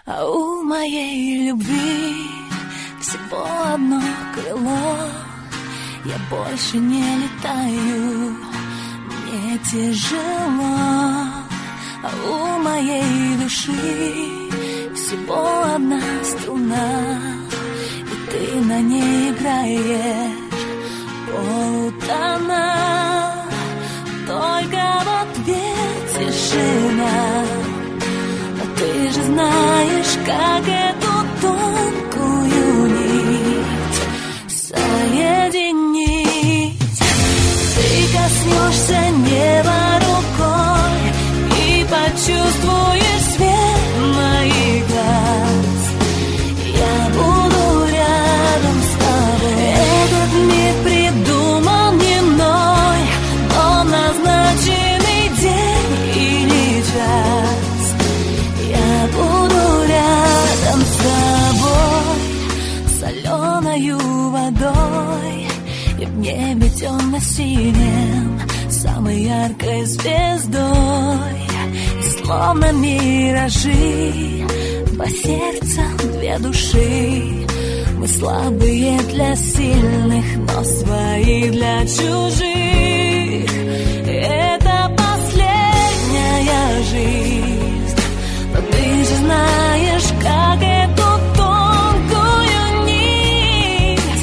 А у моей любви всего одно крыло. Я больше не летаю, мне тяжело. А у моей души всего одна струна, и ты на ней играешь полутона. Только в ответ тишина. Но ты же знаешь, как эту тонкую нить соединить. Ты коснешься неба рукой и почувствуешь свет моих глаз. Я буду рядом с тобой. Этот мир придуман не мной, но назначенный день или час. Я буду рядом с тобой, соленою водой и в небе темно-синим, самой яркой звездой. И словно миражи, по сердцам две души. Мы слабые для сильных, но свои для чужих. Это последняя жизнь, но ты же знаешь, как эту тонкую нить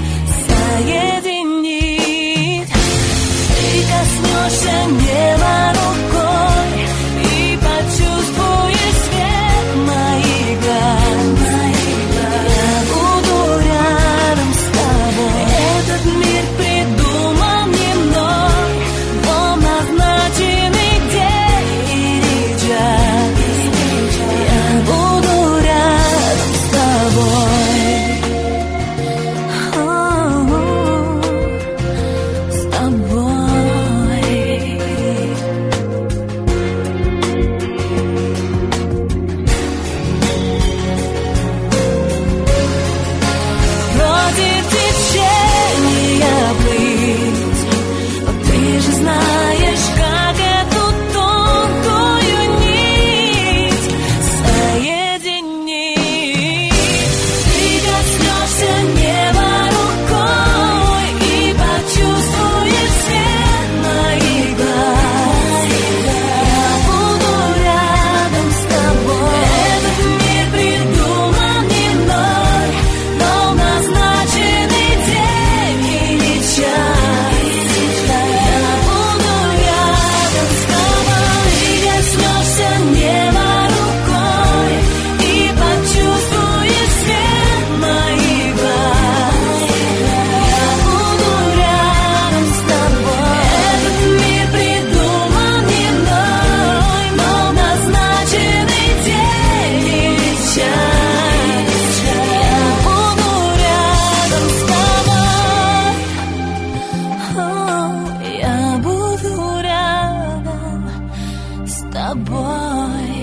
соединить. Ты коснешься неба рукой и почувствуешь свет моих глаз. Я буду рядом с тобой. Этот мир придуман не мной, но назначенный день или час. Я буду рядом с тобой. С тобой. Против течения плыть, но ты же знаешь, как эту тонкую нить соединить. Ты коснешься неба рукой и почувствуешь свет моих глаз. Я буду рядом с тобой. Этот мир придуман не мной, но назначенный день или час. Я буду рядом с тобой. Ты коснешься неба рукой и почувствуешь свет моих глаз. Я буду рядом с тобой. Этот мир придуман не мной, но назначенный день или час. Я буду рядом с тобой. Я буду рядом с тобой.